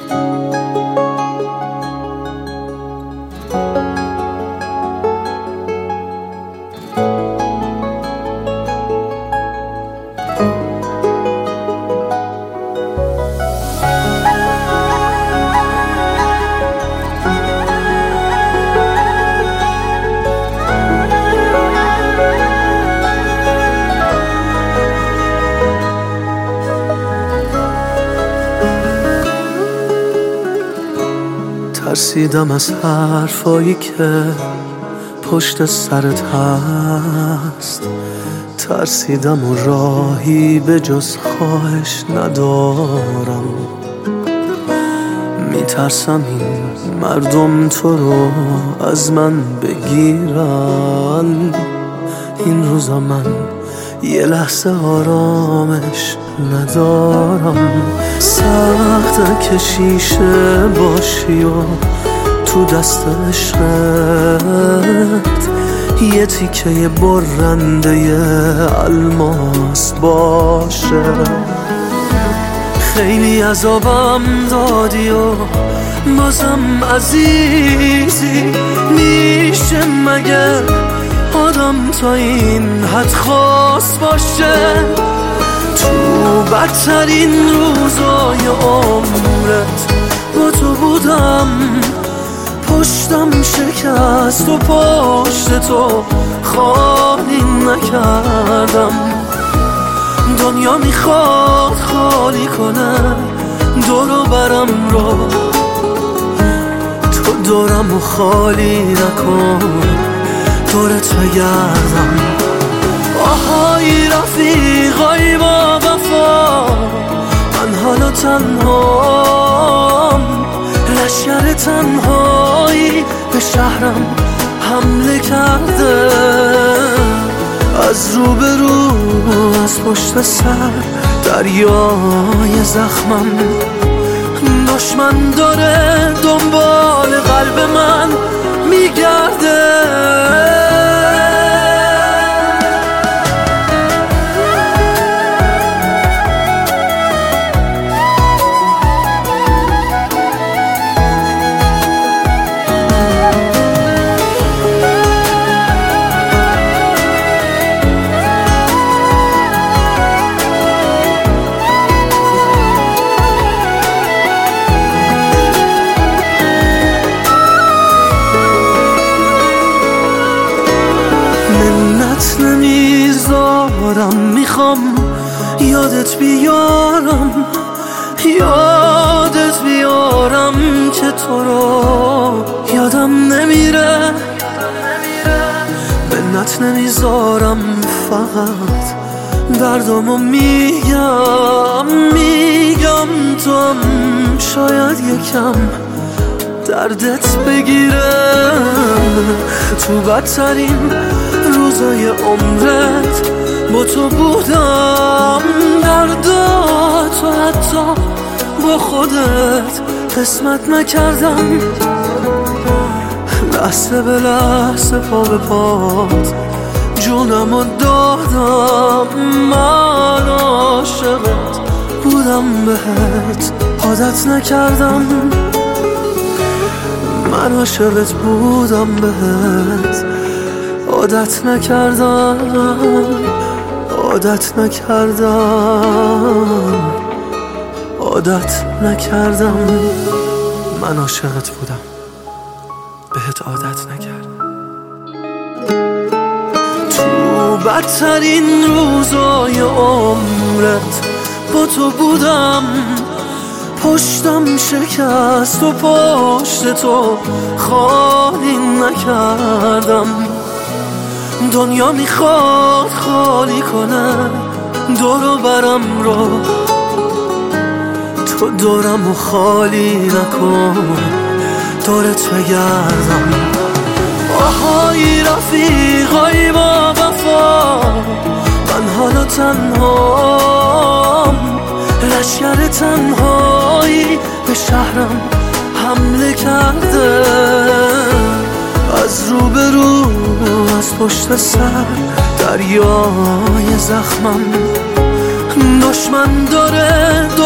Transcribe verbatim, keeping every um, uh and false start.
ترسیدم از حرفایی که پشت سرت هست، ترسیدم و راهی به جز خواهش ندارم. میترسم این مردم تو رو از من بگیرن. این روزا من یه لحظه آرامش ندارم. سخته که شیشه باشی و تو دست عشقت یه تیکه برنده الماس باشه. خیلی عذابم دادی و بازم عزیزی، میشه مگه آدم تا این حد خاص باشه؟ تو بدترین روزای عمرت با تو بودم، پشتم شکست و پشت تو خالی نکردم. دنیا میخواد خالی کنه دور و برم رو، تو دورم و خالی نکن دورت بگردم. آهای رفیقای با وفا، من حالا تنهام، لشکر تنهایی به شهرم حمله کرده. از رو به رو از پشت سر دریای زخمم، دشمن داره دنبال قلب من میگرده. نمیذارم، میخوام یادت بیارم، یادت بیارم که تو رو یادم نمیره. منت نمیذارم، فقط دردامو میگم میگم تو هم شاید یکم دردت بگیره. تو بدترین روزای عمرت با تو بودم، درداتو حتی با خودت قسمت نکردم. لحظه به لحظه پا به پات جونمو دادم. من عاشقت بودم، بهت عادت نکردم. من عاشقت بودم، بهت عادت نکردم، عادت نکردم، عادت نکردم. من عاشقت بودم، بهت عادت نکردم. تو بدترین روزای عمرت با تو بودم، پشتم شکست و پشت تو خالی نکردم. دنیا میخواد خالی کنه دور و برم رو، تو دورم و خالی نکن دورت بگردم. آهای رفیقای با وفا، من حالا تنهام، لشکر تنهایی به شهرم حمله کرده. از رو به رو از پشت سر دریای زخمم، دشمن داره